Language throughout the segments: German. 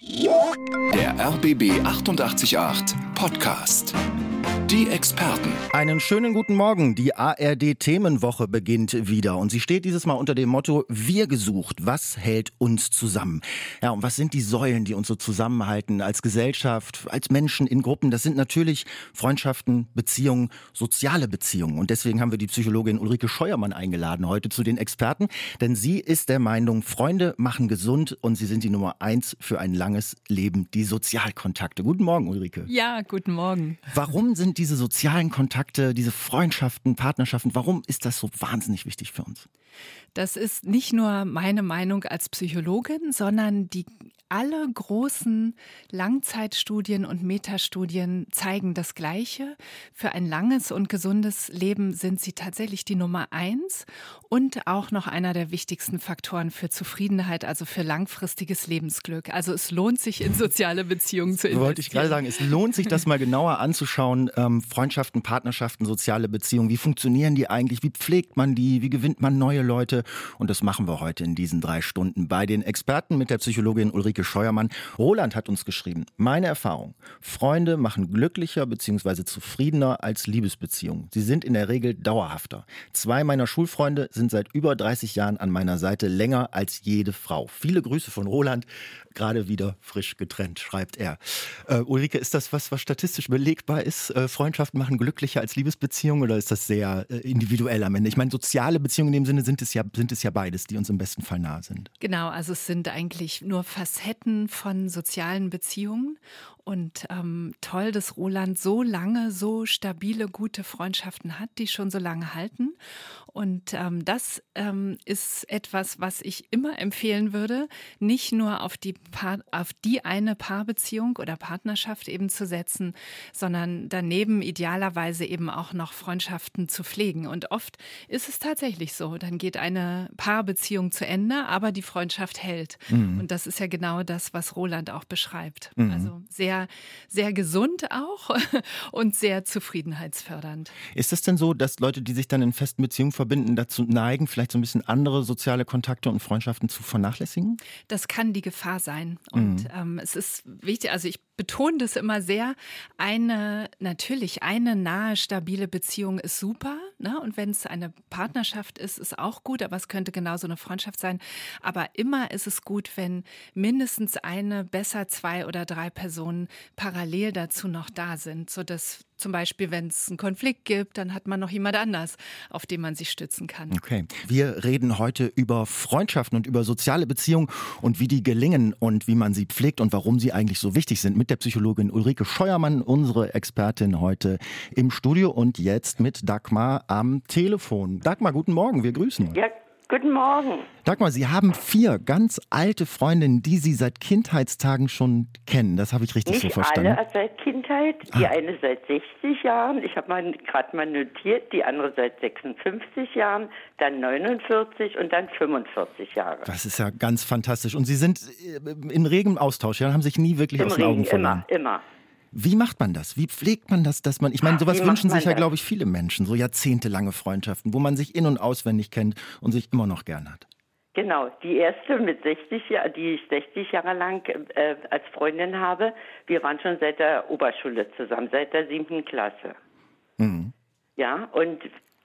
Der RBB 888 Podcast. Die Experten. Einen schönen guten Morgen. Die ARD-Themenwoche beginnt wieder und sie steht dieses Mal unter dem Motto Wir gesucht. Was hält uns zusammen? Ja, und was sind die Säulen, die uns so zusammenhalten als Gesellschaft, als Menschen in Gruppen? Das sind natürlich Freundschaften, Beziehungen, soziale Beziehungen. Und deswegen haben wir die Psychologin Ulrike Scheuermann eingeladen heute zu den Experten. Denn sie ist der Meinung, Freunde machen gesund und sie sind die Nummer 1 für ein langes Leben, die Sozialkontakte. Guten Morgen, Ulrike. Ja, guten Morgen. Warum sind diese sozialen Kontakte, diese Freundschaften, Partnerschaften, warum ist das so wahnsinnig wichtig für uns? Das ist nicht nur meine Meinung als Psychologin, sondern alle großen Langzeitstudien und Metastudien zeigen das Gleiche. Für ein langes und gesundes Leben sind sie tatsächlich die Nummer 1 und auch noch einer der wichtigsten Faktoren für Zufriedenheit, also für langfristiges Lebensglück. Also es lohnt sich, in soziale Beziehungen zu investieren. Wollte ich gerade sagen, es lohnt sich, das mal genauer anzuschauen. Freundschaften, Partnerschaften, soziale Beziehungen, wie funktionieren die eigentlich? Wie pflegt man die? Wie gewinnt man neue Leute? Und das machen wir heute in diesen 3 Stunden bei den Experten mit der Psychologin Ulrike Scheuermann. Roland hat uns geschrieben, meine Erfahrung, Freunde machen glücklicher bzw. zufriedener als Liebesbeziehungen. Sie sind in der Regel dauerhafter. 2 meiner Schulfreunde sind seit über 30 Jahren an meiner Seite, länger als jede Frau. Viele Grüße von Roland, gerade wieder frisch getrennt, schreibt er. Ulrike, ist das was statistisch belegbar ist? Freundschaften machen glücklicher als Liebesbeziehungen oder ist das sehr individuell am Ende? Ich meine, soziale Beziehungen in dem Sinne sind es ja beides, die uns im besten Fall nahe sind. Genau, also es sind eigentlich nur Facetten von sozialen Beziehungen. Und toll, dass Roland so lange, so stabile, gute Freundschaften hat, die schon so lange halten. Und das ist etwas, was ich immer empfehlen würde, nicht nur auf die eine Paarbeziehung oder Partnerschaft eben zu setzen, sondern daneben idealerweise eben auch noch Freundschaften zu pflegen. Und oft ist es tatsächlich so, dann geht eine Paarbeziehung zu Ende, aber die Freundschaft hält. Mhm. Und das ist ja genau das, was Roland auch beschreibt. Mhm. Also sehr, sehr gesund auch und sehr zufriedenheitsfördernd. Ist es denn so, dass Leute, die sich dann in festen Beziehungen verbinden, dazu neigen, vielleicht so ein bisschen andere soziale Kontakte und Freundschaften zu vernachlässigen? Das kann die Gefahr sein. Und es ist wichtig, also ich betone das immer sehr, eine nahe, stabile Beziehung ist super, ne? Und wenn es eine Partnerschaft ist, ist auch gut, aber es könnte genauso eine Freundschaft sein. Aber immer ist es gut, wenn mindestens eine, besser 2 oder 3 Personen parallel dazu noch da sind, sodass zum Beispiel, wenn es einen Konflikt gibt, dann hat man noch jemand anders, auf den man sich stützen kann. Okay, wir reden heute über Freundschaften und über soziale Beziehungen und wie die gelingen und wie man sie pflegt und warum sie eigentlich so wichtig sind. Mit der Psychologin Ulrike Scheuermann, unsere Expertin heute im Studio und jetzt mit Dagmar am Telefon. Dagmar, guten Morgen, wir grüßen. Ja, guten Morgen. Dagmar, Sie haben 4 ganz alte Freundinnen, die Sie seit Kindheitstagen schon kennen. Das habe ich richtig so verstanden. Nicht alle seit Kindheit. Die eine seit 60 Jahren. Ich habe gerade mal notiert. Die andere seit 56 Jahren. Dann 49 und dann 45 Jahre. Das ist ja ganz fantastisch. Und Sie sind in regem Austausch, ja? Haben sich nie wirklich aus den Augen verloren. Immer. Wie macht man das? Wie pflegt man das, ich meine, sowas wünschen sich ja, glaube ich, viele Menschen, so jahrzehntelange Freundschaften, wo man sich in- und auswendig kennt und sich immer noch gern hat. Genau, die erste mit 60 Jahren, die ich 60 Jahre lang als Freundin habe, wir waren schon seit der Oberschule zusammen, seit der 7. Klasse. Mhm. Ja, und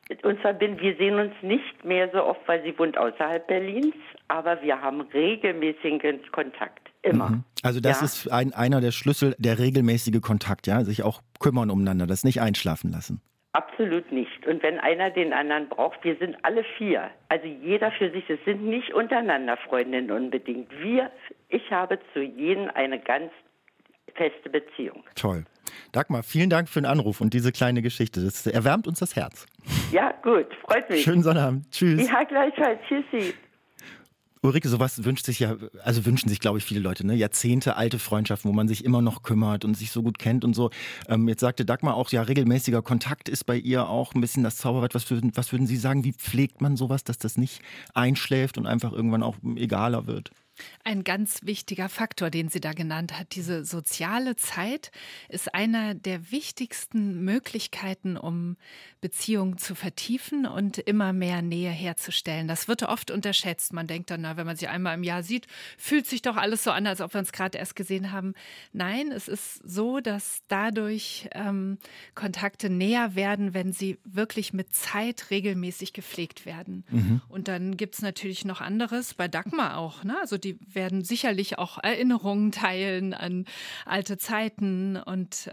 wir sehen uns nicht mehr so oft, weil sie wohnt außerhalb Berlins, aber wir haben regelmäßigen Kontakt. Immer. Mhm. Also das ist einer der Schlüssel, der regelmäßige Kontakt, ja, sich auch kümmern umeinander, das nicht einschlafen lassen. Absolut nicht. Und wenn einer den anderen braucht, wir sind alle 4, also jeder für sich, es sind nicht untereinander Freundinnen unbedingt. Ich habe zu jedem eine ganz feste Beziehung. Toll. Dagmar, vielen Dank für den Anruf und diese kleine Geschichte. Das erwärmt uns das Herz. Ja, gut, freut mich. Schönen Sonnabend. Tschüss. Ja, gleichfalls. Tschüssi. Ulrike, sowas wünschen sich, glaube ich, viele Leute, ne? Jahrzehnte alte Freundschaften, wo man sich immer noch kümmert und sich so gut kennt und so. Jetzt sagte Dagmar auch, ja, regelmäßiger Kontakt ist bei ihr auch ein bisschen das Zauberwort. Was würden Sie sagen, wie pflegt man sowas, dass das nicht einschläft und einfach irgendwann auch egaler wird? Ein ganz wichtiger Faktor, den sie da genannt hat. Diese soziale Zeit ist einer der wichtigsten Möglichkeiten, um Beziehungen zu vertiefen und immer mehr Nähe herzustellen. Das wird oft unterschätzt. Man denkt dann, wenn man sich einmal im Jahr sieht, fühlt sich doch alles so an, als ob wir uns gerade erst gesehen haben. Nein, es ist so, dass dadurch Kontakte näher werden, wenn sie wirklich mit Zeit regelmäßig gepflegt werden. Und dann gibt es natürlich noch anderes, bei Dagmar auch, ne? Also die werden sicherlich auch Erinnerungen teilen an alte Zeiten und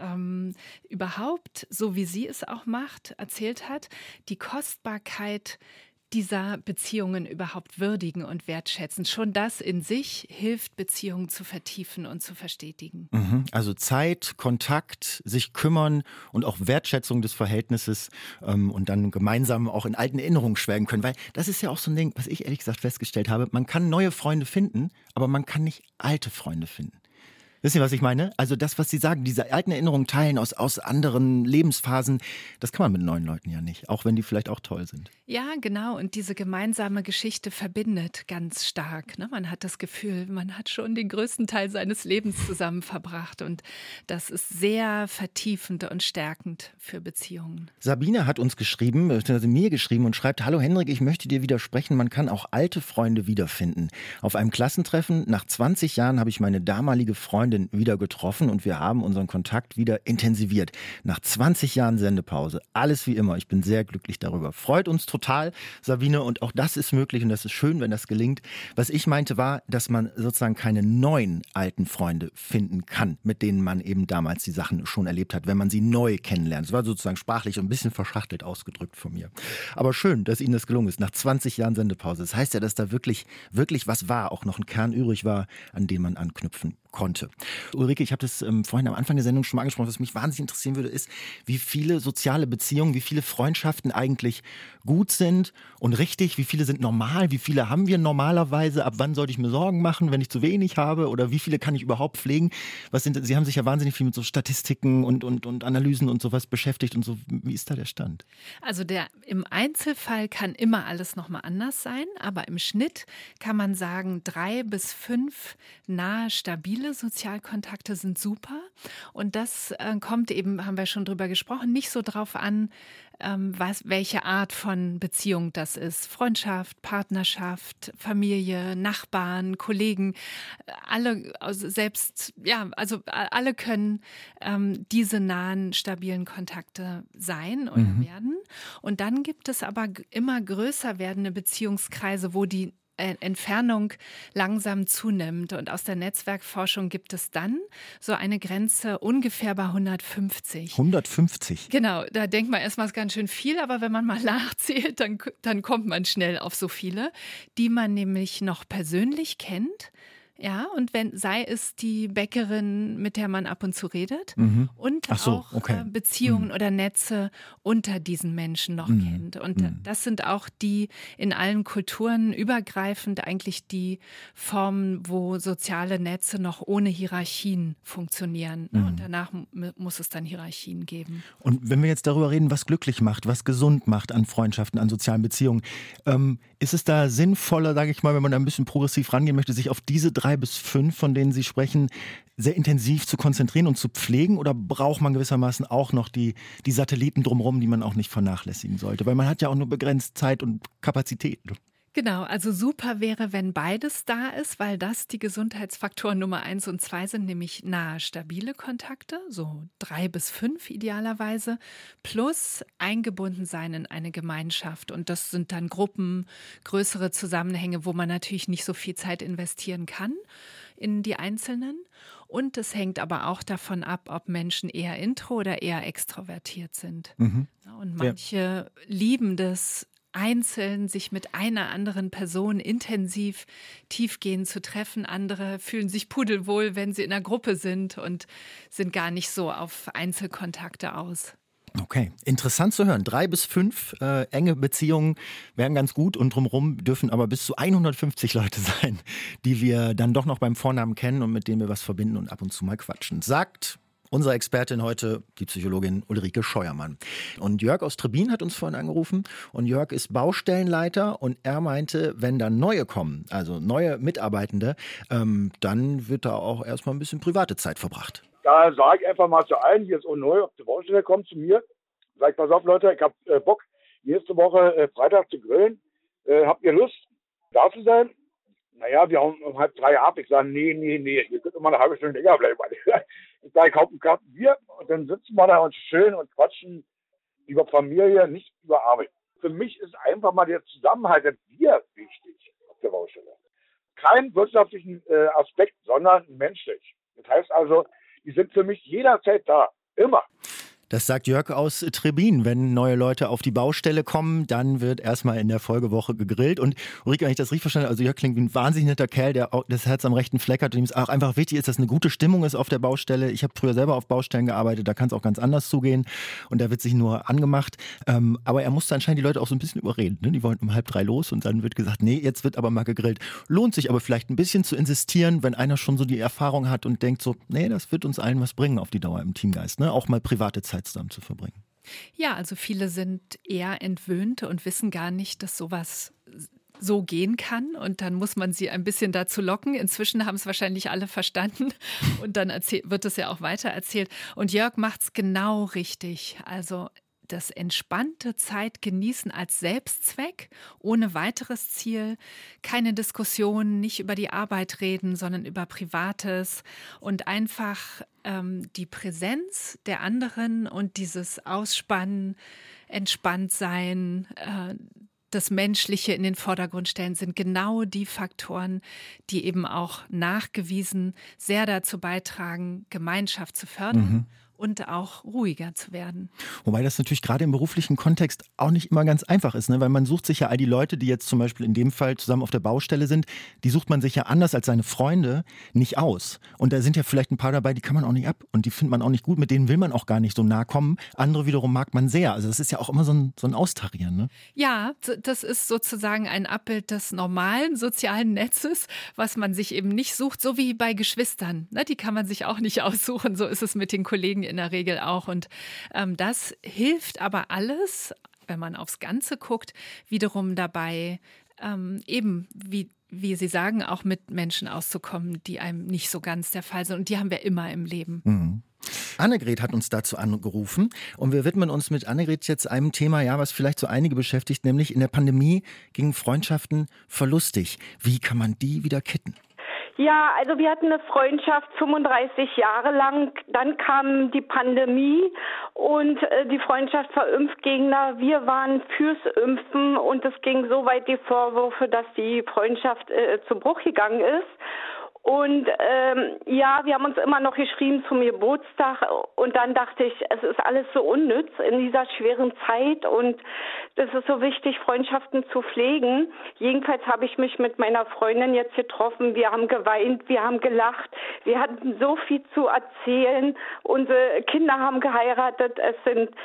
überhaupt, so wie sie es auch macht, erzählt hat, die Kostbarkeit dieser Beziehungen überhaupt würdigen und wertschätzen. Schon das in sich hilft, Beziehungen zu vertiefen und zu verstetigen. Also Zeit, Kontakt, sich kümmern und auch Wertschätzung des Verhältnisses und dann gemeinsam auch in alten Erinnerungen schwelgen können. Weil das ist ja auch so ein Ding, was ich ehrlich gesagt festgestellt habe. Man kann neue Freunde finden, aber man kann nicht alte Freunde finden. Wisst ihr, was ich meine? Also das, was Sie sagen, diese alten Erinnerungen teilen aus anderen Lebensphasen, das kann man mit neuen Leuten ja nicht, auch wenn die vielleicht auch toll sind. Ja, genau. Und diese gemeinsame Geschichte verbindet ganz stark. Ne? Man hat das Gefühl, man hat schon den größten Teil seines Lebens zusammen verbracht. Und das ist sehr vertiefend und stärkend für Beziehungen. Sabine hat uns geschrieben, also mir geschrieben und schreibt: Hallo Henrik, ich möchte dir widersprechen, man kann auch alte Freunde wiederfinden. Auf einem Klassentreffen nach 20 Jahren habe ich meine damalige Freundin wieder getroffen und wir haben unseren Kontakt wieder intensiviert. Nach 20 Jahren Sendepause. Alles wie immer. Ich bin sehr glücklich darüber. Freut uns total, Sabine. Und auch das ist möglich und das ist schön, wenn das gelingt. Was ich meinte war, dass man sozusagen keine neuen alten Freunde finden kann, mit denen man eben damals die Sachen schon erlebt hat, wenn man sie neu kennenlernt. Das war sozusagen sprachlich ein bisschen verschachtelt ausgedrückt von mir. Aber schön, dass Ihnen das gelungen ist. Nach 20 Jahren Sendepause. Das heißt ja, dass da wirklich was war, auch noch ein Kern übrig war, an den man anknüpfen konnte. Ulrike, ich habe das vorhin am Anfang der Sendung schon mal angesprochen, was mich wahnsinnig interessieren würde, ist, wie viele soziale Beziehungen, wie viele Freundschaften eigentlich gut sind und richtig, wie viele sind normal, wie viele haben wir normalerweise, ab wann sollte ich mir Sorgen machen, wenn ich zu wenig habe oder wie viele kann ich überhaupt pflegen? Sie haben sich ja wahnsinnig viel mit so Statistiken und Analysen und sowas beschäftigt und so. Wie ist da der Stand? Also im Einzelfall kann immer alles nochmal anders sein, aber im Schnitt kann man sagen, 3 bis 5 nahe, stabile Sozialkontakte sind super. Und das kommt eben, haben wir schon drüber gesprochen, nicht so drauf an, welche Art von Beziehung das ist. Freundschaft, Partnerschaft, Familie, Nachbarn, Kollegen, alle, alle können diese nahen, stabilen Kontakte sein oder werden. Und dann gibt es aber immer größer werdende Beziehungskreise, wo die Entfernung langsam zunimmt. Und aus der Netzwerkforschung gibt es dann so eine Grenze ungefähr bei 150. 150? Genau, da denkt man erstmal, ist ganz schön viel, aber wenn man mal nachzählt, dann kommt man schnell auf so viele, die man nämlich noch persönlich kennt. Ja, und sei es die Bäckerin, mit der man ab und zu redet, und Beziehungen oder Netze unter diesen Menschen noch kennt. Und das sind auch die in allen Kulturen übergreifend eigentlich die Formen, wo soziale Netze noch ohne Hierarchien funktionieren. Und danach muss es dann Hierarchien geben. Und wenn wir jetzt darüber reden, was glücklich macht, was gesund macht an Freundschaften, an sozialen Beziehungen, ist es da sinnvoller, sage ich mal, wenn man da ein bisschen progressiv rangehen möchte, sich auf diese 3 bis 5, von denen Sie sprechen, sehr intensiv zu konzentrieren und zu pflegen? Oder braucht man gewissermaßen auch noch die Satelliten drumherum, die man auch nicht vernachlässigen sollte? Weil man hat ja auch nur begrenzt Zeit und Kapazität. Genau, also super wäre, wenn beides da ist, weil das die Gesundheitsfaktoren Nummer 1 und 2 sind, nämlich nahe, stabile Kontakte, so 3 bis 5 idealerweise, plus eingebunden sein in eine Gemeinschaft. Und das sind dann Gruppen, größere Zusammenhänge, wo man natürlich nicht so viel Zeit investieren kann in die Einzelnen. Und es hängt aber auch davon ab, ob Menschen eher intro oder eher extrovertiert sind. Und manche lieben das, einzeln sich mit einer anderen Person intensiv, tiefgehend zu treffen. Andere fühlen sich pudelwohl, wenn sie in einer Gruppe sind und sind gar nicht so auf Einzelkontakte aus. Okay, interessant zu hören. 3 bis 5 enge Beziehungen wären ganz gut und drumherum dürfen aber bis zu 150 Leute sein, die wir dann doch noch beim Vornamen kennen und mit denen wir was verbinden und ab und zu mal quatschen. Sagt Unsere Expertin heute, die Psychologin Ulrike Scheuermann. Und Jörg aus Trebin hat uns vorhin angerufen. Und Jörg ist Baustellenleiter und er meinte, wenn dann neue kommen, also neue Mitarbeitende, dann wird da auch erstmal ein bisschen private Zeit verbracht. Da sage ich einfach mal zu allen, die jetzt auch neu auf die Baustelle kommen, zu mir, sag ich, pass auf Leute, ich habe Bock, nächste Woche Freitag zu grillen. Habt ihr Lust, da zu sein? Naja, wir haben um 2:30 ab. Ich sage, nee, ihr könnt immer eine halbe Stunde länger bleiben. Ich sage, ich kaufe einen Kasten Bier und dann sitzen wir da und chillen und quatschen über Familie, nicht über Arbeit. Für mich ist einfach mal der Zusammenhalt der Bier wichtig auf der Baustelle. Kein wirtschaftlichen Aspekt, sondern menschlich. Das heißt also, die sind für mich jederzeit da, immer. Das sagt Jörg aus Trebin. Wenn neue Leute auf die Baustelle kommen, dann wird erstmal in der Folgewoche gegrillt. Und Ulrike, wenn ich das richtig verstanden habe, also Jörg klingt wie ein wahnsinnig netter Kerl, der auch das Herz am rechten Fleck hat und ihm es auch einfach wichtig ist, dass eine gute Stimmung ist auf der Baustelle. Ich habe früher selber auf Baustellen gearbeitet, da kann es auch ganz anders zugehen und da wird sich nur angemacht. Aber er musste anscheinend die Leute auch so ein bisschen überreden. Ne? Die wollten um 2:30 los und dann wird gesagt, nee, jetzt wird aber mal gegrillt. Lohnt sich aber vielleicht ein bisschen zu insistieren, wenn einer schon so die Erfahrung hat und denkt so, nee, das wird uns allen was bringen auf die Dauer im Teamgeist. Ne? Auch mal private Zeit zusammen zu verbringen. Ja, also viele sind eher entwöhnt und wissen gar nicht, dass sowas so gehen kann. Und dann muss man sie ein bisschen dazu locken. Inzwischen haben es wahrscheinlich alle verstanden. Und dann wird es ja auch weiter erzählt. Und Jörg macht es genau richtig. Also das entspannte Zeit genießen als Selbstzweck, ohne weiteres Ziel, keine Diskussion, nicht über die Arbeit reden, sondern über Privates und einfach die Präsenz der anderen und dieses Ausspannen, entspannt sein, das Menschliche in den Vordergrund stellen, sind genau die Faktoren, die eben auch nachgewiesen sehr dazu beitragen, Gemeinschaft zu fördern. Und auch ruhiger zu werden. Wobei das natürlich gerade im beruflichen Kontext auch nicht immer ganz einfach ist, ne? Weil man sucht sich ja all die Leute, die jetzt zum Beispiel in dem Fall zusammen auf der Baustelle sind, die sucht man sich ja anders als seine Freunde nicht aus. Und da sind ja vielleicht ein paar dabei, die kann man auch nicht ab und die findet man auch nicht gut, mit denen will man auch gar nicht so nah kommen. Andere wiederum mag man sehr. Also das ist ja auch immer so ein Austarieren. Ne? Ja, das ist sozusagen ein Abbild des normalen sozialen Netzes, was man sich eben nicht sucht, so wie bei Geschwistern. Ne? Die kann man sich auch nicht aussuchen, so ist es mit den Kollegen in der Regel auch. Und das hilft aber alles, wenn man aufs Ganze guckt, wiederum dabei, eben wie Sie sagen, auch mit Menschen auszukommen, die einem nicht so ganz der Fall sind. Und die haben wir immer im Leben. Mhm. Annegret hat uns dazu angerufen und wir widmen uns mit Annegret jetzt einem Thema, ja, was vielleicht so einige beschäftigt, nämlich in der Pandemie gingen Freundschaften verlustig. Wie kann man die wieder kitten? Ja, also wir hatten eine Freundschaft 35 Jahre lang. Dann kam die Pandemie und die Freundschaft war Impfgegner. Wir waren fürs Impfen und es ging so weit die Vorwürfe, dass die Freundschaft zu Bruch gegangen ist. Und ja, wir haben uns immer noch geschrieben zum Geburtstag und dann dachte ich, es ist alles so unnütz in dieser schweren Zeit und das ist so wichtig, Freundschaften zu pflegen. Jedenfalls habe ich mich mit meiner Freundin jetzt getroffen, wir haben geweint, wir haben gelacht, wir hatten so viel zu erzählen, unsere Kinder haben geheiratet, es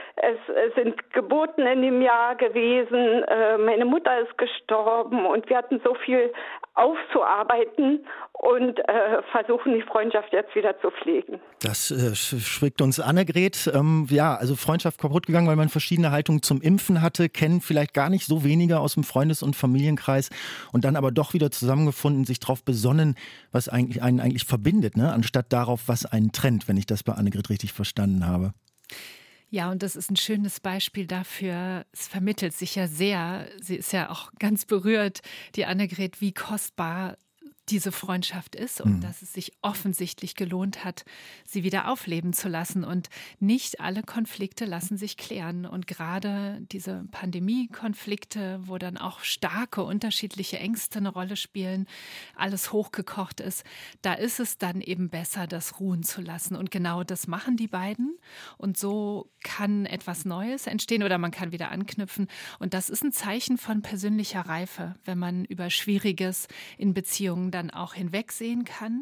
sind Geburten in dem Jahr gewesen, meine Mutter ist gestorben und wir hatten so viel aufzuarbeiten und versuchen, die Freundschaft jetzt wieder zu pflegen. Das schwickt uns Annegret. Ja, also Freundschaft kaputt gegangen, weil man verschiedene Haltungen zum Impfen hatte, kennen vielleicht gar nicht so wenige aus dem Freundes- und Familienkreis und dann aber doch wieder zusammengefunden, sich darauf besonnen, was einen eigentlich verbindet, ne? Anstatt darauf, was einen trennt, wenn ich das bei Annegret richtig verstanden habe. Ja, und das ist ein schönes Beispiel dafür. Es vermittelt sich ja sehr. Sie ist ja auch ganz berührt, die Annegret, wie kostbar diese Freundschaft ist und dass es sich offensichtlich gelohnt hat, sie wieder aufleben zu lassen. Und nicht alle Konflikte lassen sich klären. Und gerade diese Pandemie-Konflikte, wo dann auch starke unterschiedliche Ängste eine Rolle spielen, alles hochgekocht ist, da ist es dann eben besser, das ruhen zu lassen. Und genau das machen die beiden. Und so kann etwas Neues entstehen oder man kann wieder anknüpfen. Und das ist ein Zeichen von persönlicher Reife, wenn man über Schwieriges in Beziehungen dann auch hinwegsehen kann,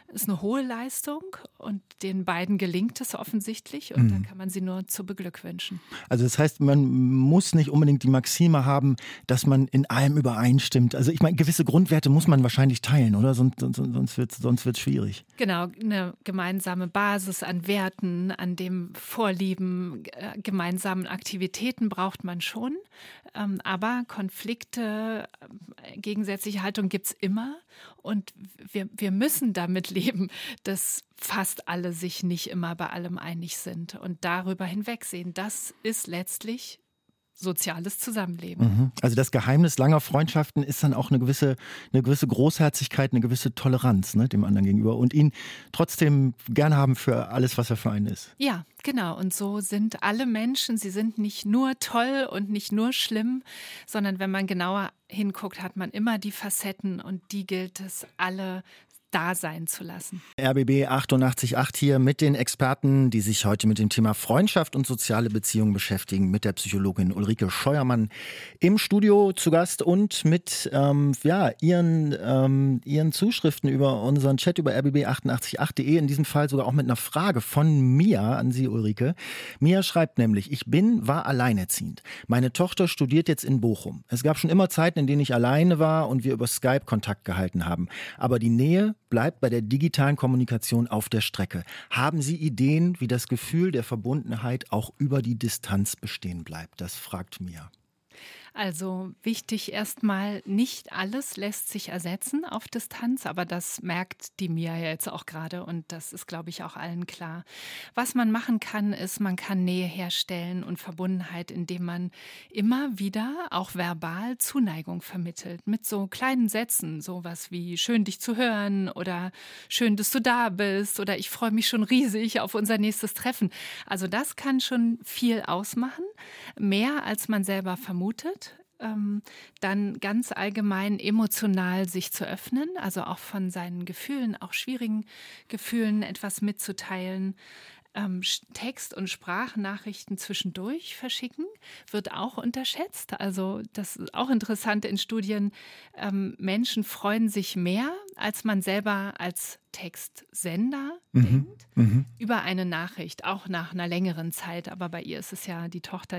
ist eine hohe Leistung und den beiden gelingt es offensichtlich und da kann man sie nur zu beglückwünschen. Also das heißt, man muss nicht unbedingt die Maxime haben, dass man in allem übereinstimmt. Also ich meine, gewisse Grundwerte muss man wahrscheinlich teilen, oder? Sonst wird's schwierig. Genau, eine gemeinsame Basis an Werten, an dem Vorlieben, gemeinsamen Aktivitäten braucht man schon. Aber Konflikte, gegensätzliche Haltung gibt es immer. Und wir müssen damit leben, dass fast alle sich nicht immer bei allem einig sind. Und darüber hinwegsehen, das ist letztlich soziales Zusammenleben. Also das Geheimnis langer Freundschaften ist dann auch eine gewisse Großherzigkeit, eine gewisse Toleranz, ne, dem anderen gegenüber und ihn trotzdem gern haben für alles, was er für einen ist. Ja, genau. Und so sind alle Menschen, sie sind nicht nur toll und nicht nur schlimm, sondern wenn man genauer hinguckt, hat man immer die Facetten und die gilt es alle da sein zu lassen. RBB 88.8 hier mit den Experten, die sich heute mit dem Thema Freundschaft und soziale Beziehungen beschäftigen, mit der Psychologin Ulrike Scheuermann im Studio zu Gast und mit ihren Zuschriften über unseren Chat über rbb888.de, in diesem Fall sogar auch mit einer Frage von Mia an Sie, Ulrike. Mia schreibt nämlich, war alleinerziehend. Meine Tochter studiert jetzt in Bochum. Es gab schon immer Zeiten, in denen ich alleine war und wir über Skype Kontakt gehalten haben. Aber die Nähe bleibt bei der digitalen Kommunikation auf der Strecke. Haben Sie Ideen, wie das Gefühl der Verbundenheit auch über die Distanz bestehen bleibt? Das fragt Mia. Also wichtig erstmal, nicht alles lässt sich ersetzen auf Distanz, aber das merkt die Mia ja jetzt auch gerade und das ist, glaube ich, auch allen klar. Was man machen kann, ist, man kann Nähe herstellen und Verbundenheit, indem man immer wieder auch verbal Zuneigung vermittelt, mit so kleinen Sätzen, sowas wie schön dich zu hören oder schön, dass du da bist oder ich freue mich schon riesig auf unser nächstes Treffen. Also das kann schon viel ausmachen, mehr als man selber vermutet. Dann ganz allgemein emotional sich zu öffnen, also auch von seinen Gefühlen, auch schwierigen Gefühlen etwas mitzuteilen. Text- und Sprachnachrichten zwischendurch verschicken, wird auch unterschätzt. Also das ist auch interessant in Studien. Menschen freuen sich mehr, als man selber als Textsender denkt, über eine Nachricht, auch nach einer längeren Zeit. Aber bei ihr ist es ja die Tochter,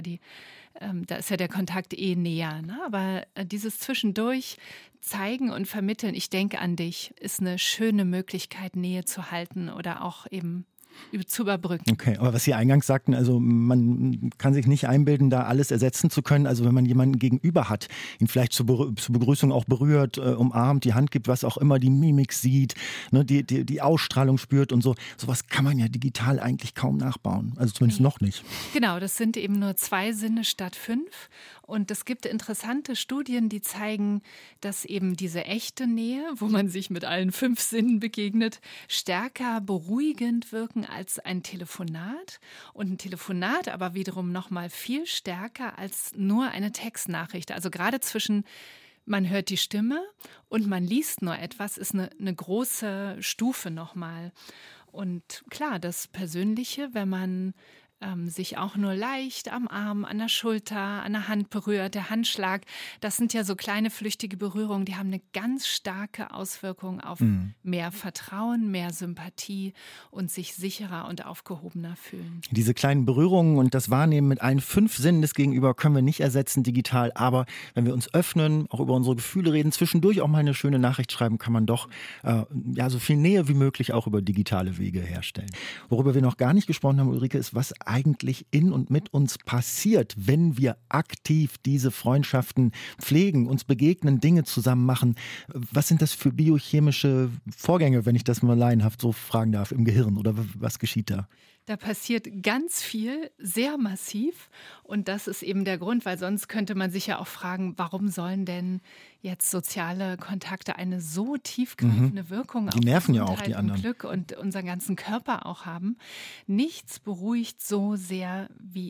da ist ja der Kontakt näher. Ne? Aber dieses Zwischendurch zeigen und vermitteln, ich denke an dich, ist eine schöne Möglichkeit, Nähe zu halten oder auch eben zu überbrücken. Okay, aber was Sie eingangs sagten, also man kann sich nicht einbilden, da alles ersetzen zu können. Also wenn man jemanden gegenüber hat, ihn vielleicht zur Begrüßung auch berührt, umarmt, die Hand gibt, was auch immer, die Mimik sieht, ne, die Ausstrahlung spürt und so. Sowas kann man ja digital eigentlich kaum nachbauen. Also zumindest noch nicht. Genau, das sind eben nur 2 Sinne statt 5. Und es gibt interessante Studien, die zeigen, dass eben diese echte Nähe, wo man sich mit allen 5 Sinnen begegnet, stärker beruhigend wirken als ein Telefonat. Und ein Telefonat aber wiederum noch mal viel stärker als nur eine Textnachricht. Also gerade zwischen man hört die Stimme und man liest nur etwas, ist eine große Stufe nochmal. Und klar, das Persönliche, wenn man sich auch nur leicht am Arm, an der Schulter, an der Hand berührt, der Handschlag, das sind ja so kleine flüchtige Berührungen, die haben eine ganz starke Auswirkung auf mehr Vertrauen, mehr Sympathie und sich sicherer und aufgehobener fühlen. Diese kleinen Berührungen und das Wahrnehmen mit allen 5 Sinnen des Gegenüber können wir nicht ersetzen digital, aber wenn wir uns öffnen, auch über unsere Gefühle reden, zwischendurch auch mal eine schöne Nachricht schreiben, kann man doch so viel Nähe wie möglich auch über digitale Wege herstellen. Worüber wir noch gar nicht gesprochen haben, Ulrike, ist, was eigentlich in und mit uns passiert, wenn wir aktiv diese Freundschaften pflegen, uns begegnen, Dinge zusammen machen. Was sind das für biochemische Vorgänge, wenn ich das mal laienhaft so fragen darf, im Gehirn oder was geschieht da? Da passiert ganz viel, sehr massiv und das ist eben der Grund, weil sonst könnte man sich ja auch fragen, warum sollen denn jetzt soziale Kontakte eine so tiefgreifende Wirkung auf nerven ja auch die Gesundheit anderen. und Glück und unseren ganzen Körper auch haben. Nichts beruhigt so sehr wie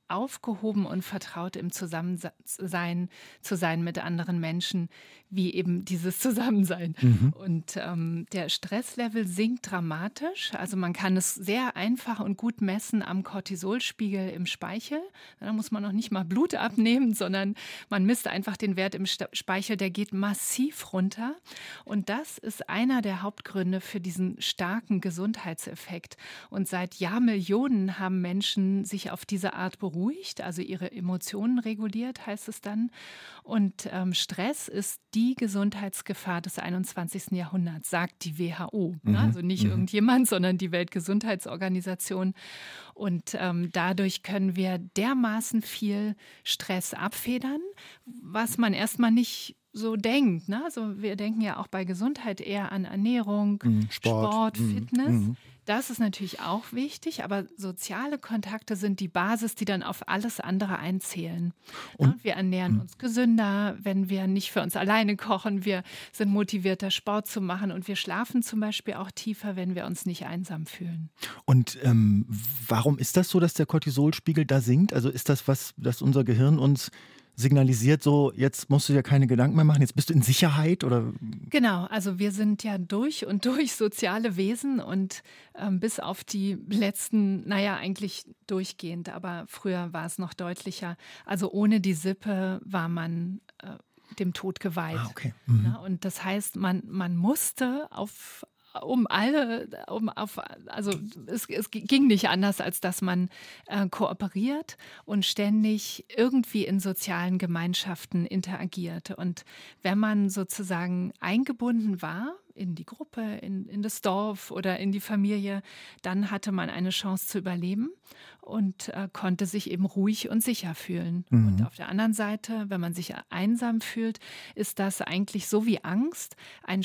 aufgehoben und vertraut im Zusammensein zu sein mit anderen Menschen, wie eben dieses Zusammensein. Und der Stresslevel sinkt dramatisch. Also man kann es sehr einfach und gut messen am Cortisolspiegel im Speichel. Da muss man noch nicht mal Blut abnehmen, sondern man misst einfach den Wert im Speichel, der geht massiv runter. Und das ist einer der Hauptgründe für diesen starken Gesundheitseffekt. Und seit Jahrmillionen haben Menschen sich auf diese Art beruhigt, also ihre Emotionen reguliert, heißt es dann. Und Stress ist die Gesundheitsgefahr des 21. Jahrhunderts, sagt die WHO. Also nicht irgendjemand, sondern die Weltgesundheitsorganisation. Und dadurch können wir dermaßen viel Stress abfedern, was man erstmal nicht so denkt. Ne? Also wir denken ja auch bei Gesundheit eher an Ernährung, Sport, Fitness. Das ist natürlich auch wichtig, aber soziale Kontakte sind die Basis, die dann auf alles andere einzählen. Und wir ernähren uns gesünder, wenn wir nicht für uns alleine kochen. Wir sind motivierter, Sport zu machen und wir schlafen zum Beispiel auch tiefer, wenn wir uns nicht einsam fühlen. Und warum ist das so, dass der Cortisolspiegel da sinkt? Also ist das was, dass unser Gehirn uns signalisiert, so jetzt musst du dir keine Gedanken mehr machen, jetzt bist du in Sicherheit? Oder? Genau, also wir sind ja durch und durch soziale Wesen und bis auf die letzten, eigentlich durchgehend, aber früher war es noch deutlicher. Also ohne die Sippe war man dem Tod geweiht. Okay. Ja, und das heißt, man musste es ging nicht anders, als dass man kooperiert und ständig irgendwie in sozialen Gemeinschaften interagiert. Und wenn man sozusagen eingebunden war in die Gruppe, in das Dorf oder in die Familie, dann hatte man eine Chance zu überleben und konnte sich eben ruhig und sicher fühlen. Und auf der anderen Seite, wenn man sich einsam fühlt, ist das eigentlich so wie Angst ein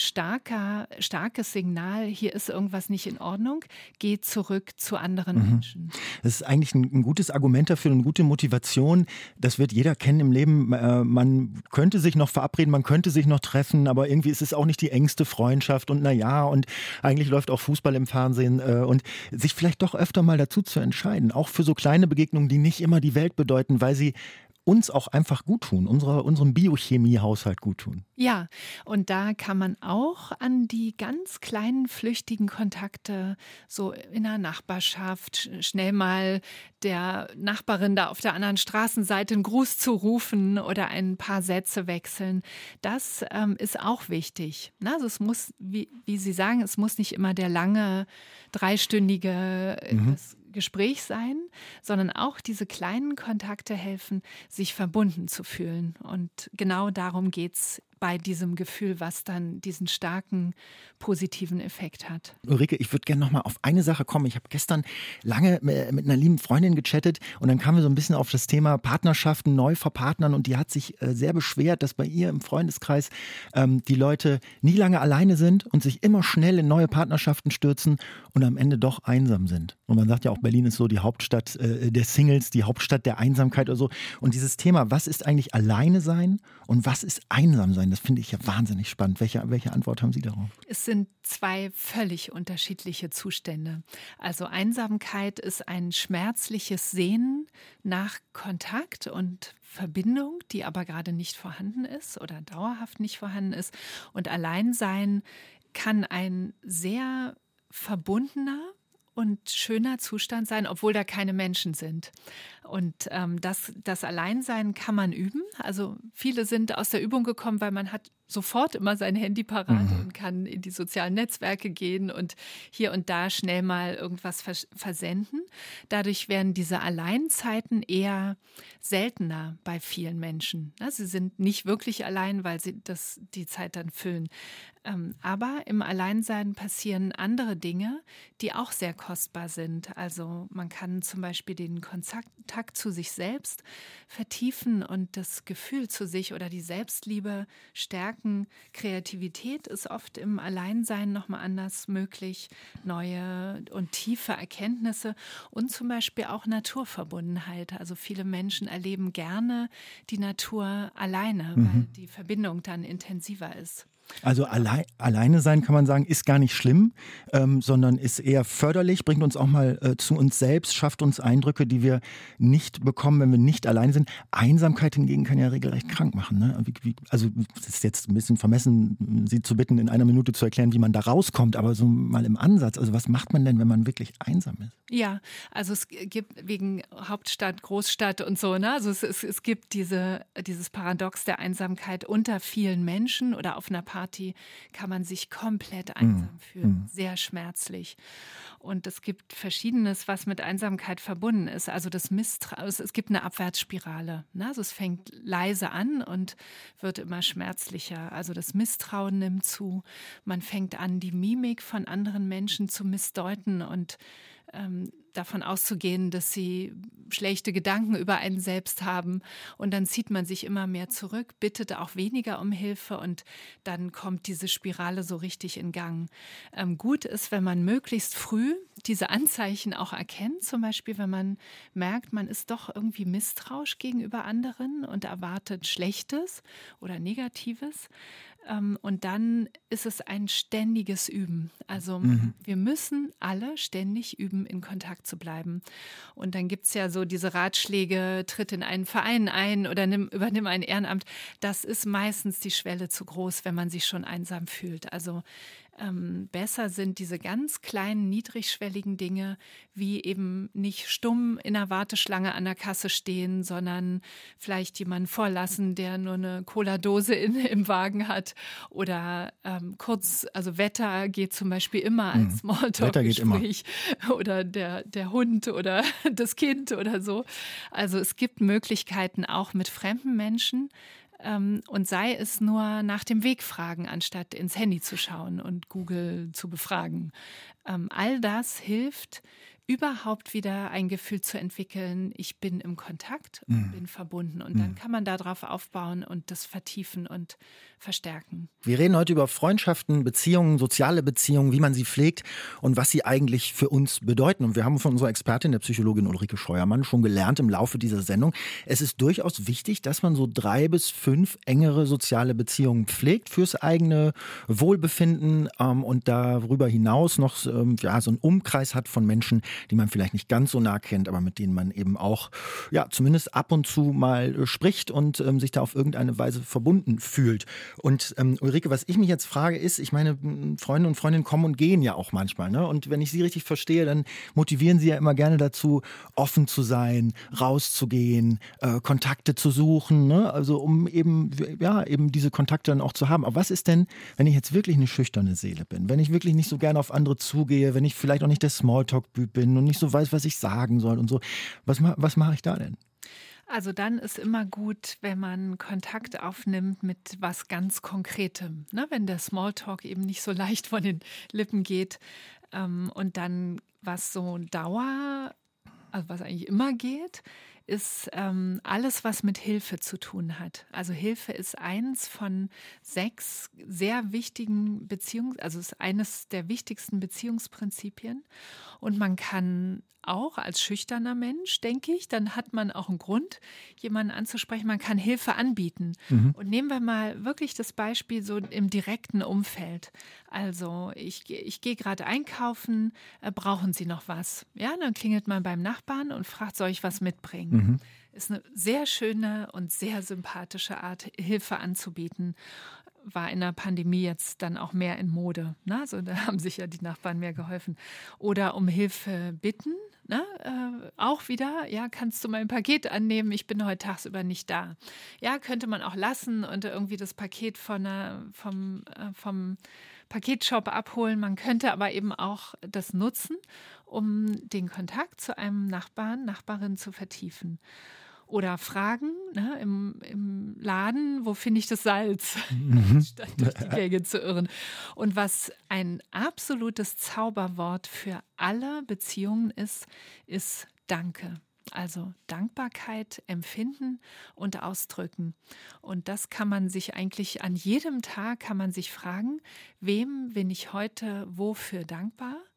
starkes Signal, hier ist irgendwas nicht in Ordnung, geh zurück zu anderen Menschen. Das ist eigentlich ein gutes Argument dafür, eine gute Motivation. Das wird jeder kennen im Leben. Man könnte sich noch verabreden, man könnte sich noch treffen, aber irgendwie ist es auch nicht die engste Freundschaft und und eigentlich läuft auch Fußball im Fernsehen und sich vielleicht doch öfter mal dazu zu entscheiden, auch für so kleine Begegnungen, die nicht immer die Welt bedeuten, weil sie uns auch einfach gut tun, unserem Biochemiehaushalt gut tun. Ja, und da kann man auch an die ganz kleinen flüchtigen Kontakte so in der Nachbarschaft schnell mal der Nachbarin da auf der anderen Straßenseite einen Gruß zu rufen oder ein paar Sätze wechseln. Das ist auch wichtig. Also es muss, wie Sie sagen, es muss nicht immer der lange, dreistündige Gespräch sein, sondern auch diese kleinen Kontakte helfen, sich verbunden zu fühlen. Und genau darum geht es bei diesem Gefühl, was dann diesen starken positiven Effekt hat. Ulrike, ich würde gerne noch mal auf eine Sache kommen. Ich habe gestern lange mit einer lieben Freundin gechattet und dann kamen wir so ein bisschen auf das Thema Partnerschaften neu verpartnern und die hat sich sehr beschwert, dass bei ihr im Freundeskreis die Leute nie lange alleine sind und sich immer schnell in neue Partnerschaften stürzen und am Ende doch einsam sind. Und man sagt ja auch, Berlin ist so die Hauptstadt der Singles, die Hauptstadt der Einsamkeit oder so. Und dieses Thema, was ist eigentlich alleine sein und was ist einsam sein? Das finde ich ja wahnsinnig spannend. Welche Antwort haben Sie darauf? Es sind zwei völlig unterschiedliche Zustände. Also Einsamkeit ist ein schmerzliches Sehnen nach Kontakt und Verbindung, die aber gerade nicht vorhanden ist oder dauerhaft nicht vorhanden ist. Und Alleinsein kann ein sehr verbundener und schöner Zustand sein, obwohl da keine Menschen sind. Und das Alleinsein kann man üben. Also viele sind aus der Übung gekommen, weil man hat sofort immer sein Handy parat und kann in die sozialen Netzwerke gehen und hier und da schnell mal irgendwas versenden. Dadurch werden diese Alleinzeiten eher seltener bei vielen Menschen. Sie sind nicht wirklich allein, weil sie die Zeit dann füllen. Aber im Alleinsein passieren andere Dinge, die auch sehr kostbar sind. Also man kann zum Beispiel den Kontakt zu sich selbst vertiefen und das Gefühl zu sich oder die Selbstliebe stärken. Kreativität ist oft im Alleinsein nochmal anders möglich. Neue und tiefe Erkenntnisse und zum Beispiel auch Naturverbundenheit. Also viele Menschen erleben gerne die Natur alleine, weil die Verbindung dann intensiver ist. Also alleine sein, kann man sagen, ist gar nicht schlimm, sondern ist eher förderlich, bringt uns auch mal zu uns selbst, schafft uns Eindrücke, die wir nicht bekommen, wenn wir nicht alleine sind. Einsamkeit hingegen kann ja regelrecht krank machen. Ne? Also es ist jetzt ein bisschen vermessen, Sie zu bitten, in einer Minute zu erklären, wie man da rauskommt, aber so mal im Ansatz. Also was macht man denn, wenn man wirklich einsam ist? Ja, also es gibt wegen Hauptstadt, Großstadt und so, ne? Also es gibt dieses Paradox der Einsamkeit unter vielen Menschen oder auf einer Party kann man sich komplett einsam fühlen, sehr schmerzlich. Und es gibt Verschiedenes, was mit Einsamkeit verbunden ist. Also das Misstrauen, es gibt eine Abwärtsspirale. Ne? Also es fängt leise an und wird immer schmerzlicher. Also das Misstrauen nimmt zu. Man fängt an, die Mimik von anderen Menschen zu missdeuten und davon auszugehen, dass sie schlechte Gedanken über einen selbst haben. Und dann zieht man sich immer mehr zurück, bittet auch weniger um Hilfe und dann kommt diese Spirale so richtig in Gang. Gut ist, wenn man möglichst früh diese Anzeichen auch erkennt, zum Beispiel, wenn man merkt, man ist doch irgendwie misstrauisch gegenüber anderen und erwartet Schlechtes oder Negatives. Und dann ist es ein ständiges Üben. Also wir müssen alle ständig üben, in Kontakt zu bleiben. Und dann gibt es ja so diese Ratschläge, tritt in einen Verein ein oder übernimm ein Ehrenamt. Das ist meistens die Schwelle zu groß, wenn man sich schon einsam fühlt. Also besser sind diese ganz kleinen, niedrigschwelligen Dinge, wie eben nicht stumm in der Warteschlange an der Kasse stehen, sondern vielleicht jemanden vorlassen, der nur eine Cola-Dose im Wagen hat. Oder also Wetter geht zum Beispiel immer als Smalltalk-Gespräch. Oder der Hund oder das Kind oder so. Also es gibt Möglichkeiten auch mit fremden Menschen, und sei es nur nach dem Weg fragen, anstatt ins Handy zu schauen und Google zu befragen. All das hilft, überhaupt wieder ein Gefühl zu entwickeln, ich bin im Kontakt und bin verbunden. Und dann kann man darauf aufbauen und das vertiefen und verstärken. Wir reden heute über Freundschaften, Beziehungen, soziale Beziehungen, wie man sie pflegt und was sie eigentlich für uns bedeuten. Und wir haben von unserer Expertin, der Psychologin Ulrike Scheuermann, schon gelernt im Laufe dieser Sendung, es ist durchaus wichtig, dass man so 3 bis 5 engere soziale Beziehungen pflegt fürs eigene Wohlbefinden und darüber hinaus noch so einen Umkreis hat von Menschen, die man vielleicht nicht ganz so nah kennt, aber mit denen man eben auch zumindest ab und zu mal spricht und sich da auf irgendeine Weise verbunden fühlt. Und Ulrike, was ich mich jetzt frage ist, ich meine, Freunde und Freundinnen kommen und gehen ja auch manchmal, ne? Und wenn ich Sie richtig verstehe, dann motivieren Sie ja immer gerne dazu, offen zu sein, rauszugehen, Kontakte zu suchen, ne? Also um eben diese Kontakte dann auch zu haben. Aber was ist denn, wenn ich jetzt wirklich eine schüchterne Seele bin, wenn ich wirklich nicht so gerne auf andere zugehe, wenn ich vielleicht auch nicht der Smalltalk-Typ bin und nicht so weiß, was ich sagen soll und so. Was mache ich da denn? Also dann ist immer gut, wenn man Kontakt aufnimmt mit was ganz Konkretem, ne? Wenn der Smalltalk eben nicht so leicht von den Lippen geht und dann was was eigentlich immer geht, ist alles, was mit Hilfe zu tun hat. Also Hilfe ist eins von 6 sehr wichtigen also ist eines der wichtigsten Beziehungsprinzipien. Und man kann auch als schüchterner Mensch, denke ich, dann hat man auch einen Grund, jemanden anzusprechen. Man kann Hilfe anbieten. Und nehmen wir mal wirklich das Beispiel so im direkten Umfeld. Also ich gehe gerade einkaufen, brauchen Sie noch was? Ja, dann klingelt man beim Nachbarn und fragt, soll ich was mitbringen? Ist eine sehr schöne und sehr sympathische Art, Hilfe anzubieten. War in der Pandemie jetzt dann auch mehr in Mode. Ne? Also da haben sich ja die Nachbarn mehr geholfen. Oder um Hilfe bitten. Ne? Auch wieder, ja, kannst du mein Paket annehmen? Ich bin heute tagsüber nicht da. Ja, könnte man auch lassen und irgendwie das Paket vom Paketshop abholen. Man könnte aber eben auch das nutzen, um den Kontakt zu einem Nachbarin zu vertiefen. Oder fragen, ne, im Laden, wo finde ich das Salz, statt durch die Gänge zu irren. Und was ein absolutes Zauberwort für alle Beziehungen ist Danke. Also Dankbarkeit empfinden und ausdrücken. Und das kann man sich eigentlich an jedem Tag fragen, wem bin ich heute wofür dankbar?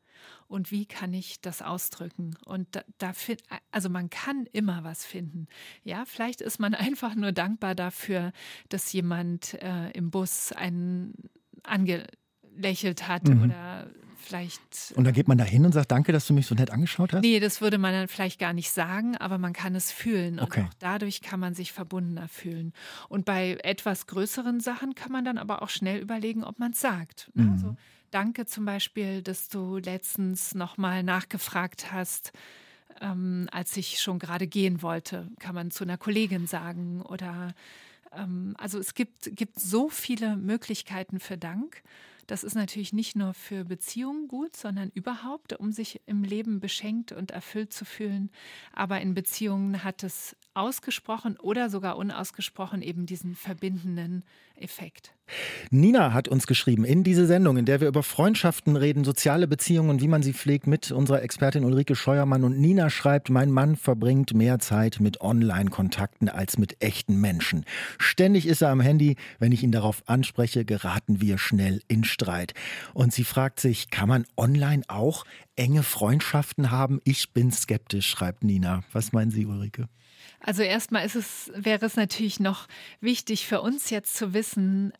und wie kann ich das ausdrücken? Und also man kann immer was finden. Ja, vielleicht ist man einfach nur dankbar dafür, dass jemand im Bus einen angelächelt hat oder vielleicht. Und dann geht man da hin und sagt, danke, dass du mich so nett angeschaut hast? Nee, das würde man dann vielleicht gar nicht sagen, aber man kann es fühlen. Okay. Und auch dadurch kann man sich verbundener fühlen. Und bei etwas größeren Sachen kann man dann aber auch schnell überlegen, ob man es sagt. Also, danke zum Beispiel, dass du letztens nochmal nachgefragt hast, als ich schon gerade gehen wollte, kann man zu einer Kollegin sagen. Oder also es gibt so viele Möglichkeiten für Dank. Das ist natürlich nicht nur für Beziehungen gut, sondern überhaupt, um sich im Leben beschenkt und erfüllt zu fühlen. Aber in Beziehungen hat es ausgesprochen oder sogar unausgesprochen eben diesen verbindenden Effekt. Nina hat uns geschrieben in diese Sendung, in der wir über Freundschaften reden, soziale Beziehungen und wie man sie pflegt, mit unserer Expertin Ulrike Scheuermann. Und Nina schreibt, mein Mann verbringt mehr Zeit mit Online-Kontakten als mit echten Menschen. Ständig ist er am Handy. Wenn ich ihn darauf anspreche, geraten wir schnell in Streit. Und sie fragt sich, kann man online auch enge Freundschaften haben? Ich bin skeptisch, schreibt Nina. Was meinen Sie, Ulrike? Also erstmal wäre es natürlich noch wichtig für uns jetzt zu wissen,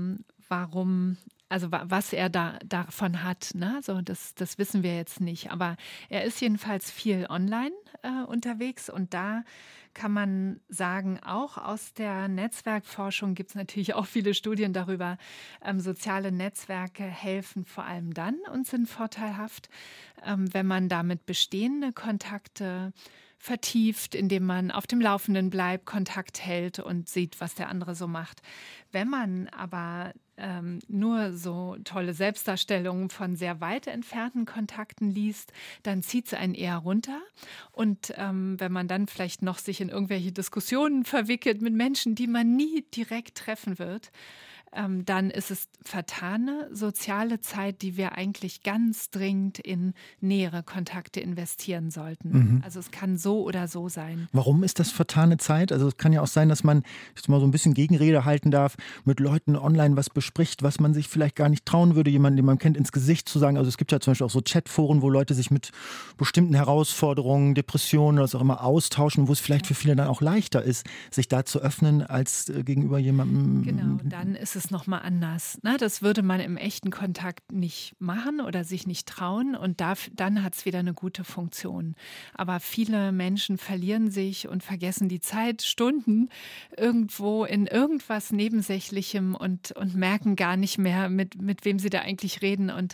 was er davon hat. Ne? So, das wissen wir jetzt nicht. Aber er ist jedenfalls viel online unterwegs und da kann man sagen, auch aus der Netzwerkforschung gibt es natürlich auch viele Studien darüber, soziale Netzwerke helfen vor allem dann und sind vorteilhaft, wenn man damit bestehende Kontakte vertieft, indem man auf dem Laufenden bleibt, Kontakt hält und sieht, was der andere so macht. Wenn man aber nur so tolle Selbstdarstellungen von sehr weit entfernten Kontakten liest, dann zieht es einen eher runter. Und wenn man dann vielleicht noch sich in irgendwelche Diskussionen verwickelt mit Menschen, die man nie direkt treffen wird, dann ist es vertane soziale Zeit, die wir eigentlich ganz dringend in nähere Kontakte investieren sollten. Also es kann so oder so sein. Warum ist das vertane Zeit? Also es kann ja auch sein, dass man jetzt mal so ein bisschen Gegenrede halten darf, mit Leuten online was bespricht, was man sich vielleicht gar nicht trauen würde, jemanden, den man kennt, ins Gesicht zu sagen. Also es gibt ja zum Beispiel auch so Chatforen, wo Leute sich mit bestimmten Herausforderungen, Depressionen oder was auch immer austauschen, wo es vielleicht für viele dann auch leichter ist, sich da zu öffnen, als gegenüber jemandem. Genau, dann ist es nochmal anders. Na, das würde man im echten Kontakt nicht machen oder sich nicht trauen und dann hat es wieder eine gute Funktion. Aber viele Menschen verlieren sich und vergessen die Zeit, Stunden irgendwo in irgendwas Nebensächlichem und merken gar nicht mehr, mit wem sie da eigentlich reden. Und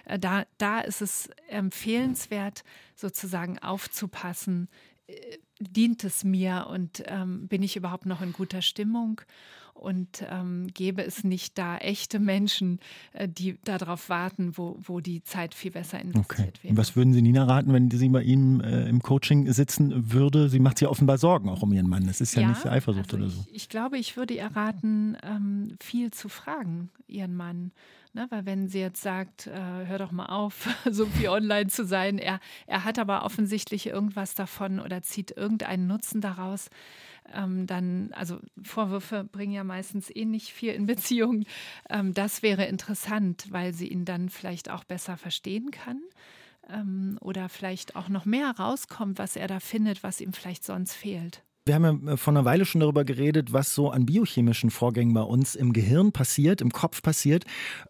da ist es empfehlenswert, sozusagen aufzupassen, dient es mir und bin ich überhaupt noch in guter Stimmung? Und gäbe es nicht da echte Menschen, die darauf warten, wo die Zeit viel besser investiert wäre. Und was würden Sie Nina raten, wenn sie bei ihm im Coaching sitzen würde? Sie macht sich offenbar Sorgen auch um ihren Mann. Das ist ja nicht Eifersucht oder so. Ich glaube, ich würde ihr raten, viel zu fragen, ihren Mann. Ne, weil wenn sie jetzt sagt, hör doch mal auf, so viel online zu sein, er hat aber offensichtlich irgendwas davon oder zieht irgendeinen Nutzen daraus, dann, also Vorwürfe bringen ja meistens nicht viel in Beziehungen. Das wäre interessant, weil sie ihn dann vielleicht auch besser verstehen kann. Oder vielleicht auch noch mehr rauskommt, was er da findet, was ihm vielleicht sonst fehlt. Wir haben ja vor einer Weile schon darüber geredet, was so an biochemischen Vorgängen bei uns im Gehirn passiert, im Kopf passiert.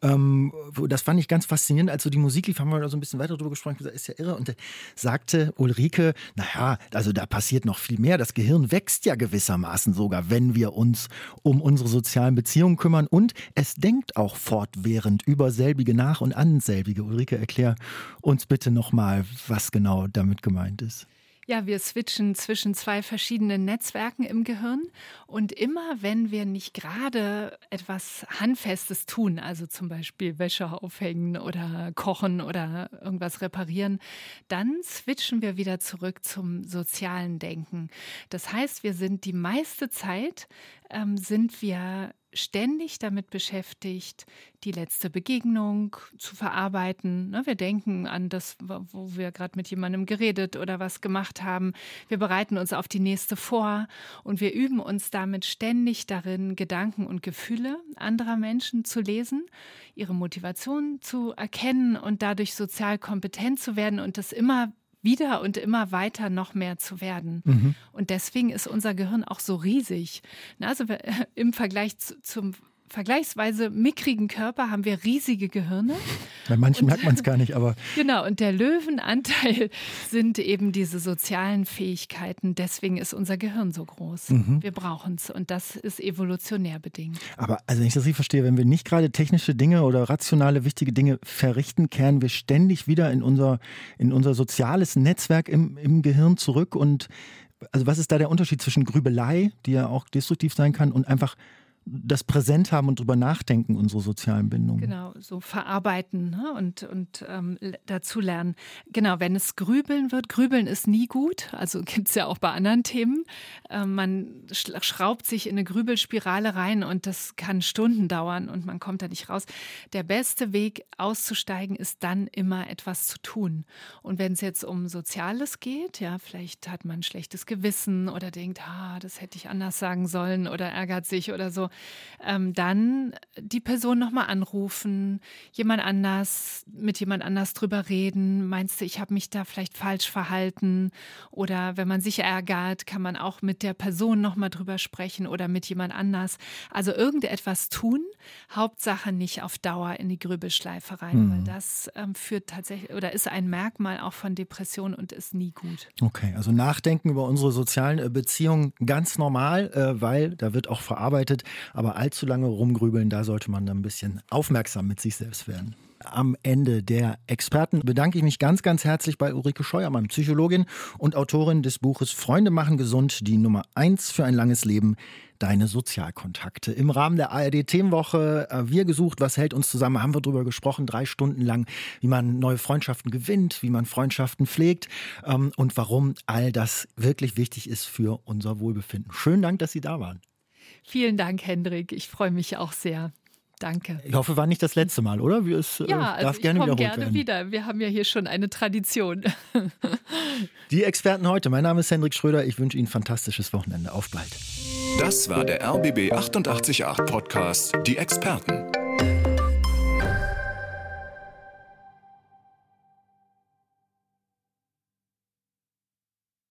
Das fand ich ganz faszinierend. Als so die Musik lief, haben wir da so ein bisschen weiter drüber gesprochen. Das ist ja irre. Und da sagte Ulrike, naja, also da passiert noch viel mehr. Das Gehirn wächst ja gewissermaßen sogar, wenn wir uns um unsere sozialen Beziehungen kümmern. Und es denkt auch fortwährend über selbige nach und an selbige. Ulrike, erklär uns bitte nochmal, was genau damit gemeint ist. Ja, wir switchen zwischen zwei verschiedenen Netzwerken im Gehirn und immer, wenn wir nicht gerade etwas Handfestes tun, also zum Beispiel Wäsche aufhängen oder kochen oder irgendwas reparieren, dann switchen wir wieder zurück zum sozialen Denken. Das heißt, wir sind die meiste Zeit sind wir ständig damit beschäftigt, die letzte Begegnung zu verarbeiten. Wir denken an das, wo wir gerade mit jemandem geredet oder was gemacht haben. Wir bereiten uns auf die nächste vor und wir üben uns damit ständig darin, Gedanken und Gefühle anderer Menschen zu lesen, ihre Motivation zu erkennen und dadurch sozial kompetent zu werden und das immer wieder und immer weiter noch mehr zu werden. Mhm. Und deswegen ist unser Gehirn auch so riesig. Also im Vergleich zum vergleichsweise mickrigen Körper haben wir riesige Gehirne. Bei manchen merkt man es gar nicht, aber... Genau, und der Löwenanteil sind eben diese sozialen Fähigkeiten. Deswegen ist unser Gehirn so groß. Mhm. Wir brauchen es und das ist evolutionär bedingt. Aber also wenn ich das richtig verstehe, wenn wir nicht gerade technische Dinge oder rationale, wichtige Dinge verrichten, kehren wir ständig wieder in unser soziales Netzwerk im Gehirn zurück. Und also was ist da der Unterschied zwischen Grübelei, die ja auch destruktiv sein kann, und einfach das Präsent haben und drüber nachdenken, unsere sozialen Bindungen. Genau, so verarbeiten, ne? und dazu lernen. Genau, wenn es Grübeln wird, Grübeln ist nie gut, also gibt es ja auch bei anderen Themen. Man schraubt sich in eine Grübelspirale rein und das kann Stunden dauern und man kommt da nicht raus. Der beste Weg auszusteigen ist dann immer etwas zu tun. Und wenn es jetzt um Soziales geht, ja, vielleicht hat man ein schlechtes Gewissen oder denkt, das hätte ich anders sagen sollen oder ärgert sich oder so, dann die Person nochmal anrufen, mit jemand anders drüber reden. Meinst du, ich habe mich da vielleicht falsch verhalten? Oder wenn man sich ärgert, kann man auch mit der Person nochmal drüber sprechen oder mit jemand anders. Also irgendetwas tun, Hauptsache nicht auf Dauer in die Grübelschleife rein, weil das führt tatsächlich oder ist ein Merkmal auch von Depression und ist nie gut. Okay, also nachdenken über unsere sozialen Beziehungen ganz normal, weil da wird auch verarbeitet. Aber allzu lange rumgrübeln, da sollte man dann ein bisschen aufmerksam mit sich selbst werden. Am Ende der Experten bedanke ich mich ganz, ganz herzlich bei Ulrike Scheuermann, Psychologin und Autorin des Buches Freunde machen gesund, die Nummer 1 für ein langes Leben, deine Sozialkontakte. Im Rahmen der ARD-Themenwoche Wir gesucht, was hält uns zusammen, haben wir darüber gesprochen, 3 Stunden lang, wie man neue Freundschaften gewinnt, wie man Freundschaften pflegt und warum all das wirklich wichtig ist für unser Wohlbefinden. Schönen Dank, dass Sie da waren. Vielen Dank, Hendrik. Ich freue mich auch sehr. Danke. Ich hoffe, war nicht das letzte Mal, oder? Darf gerne wiederholt werden. Wieder. Wir haben ja hier schon eine Tradition. Die Experten heute. Mein Name ist Hendrik Schröder. Ich wünsche Ihnen ein fantastisches Wochenende. Auf bald. Das war der RBB 888 Podcast, die Experten.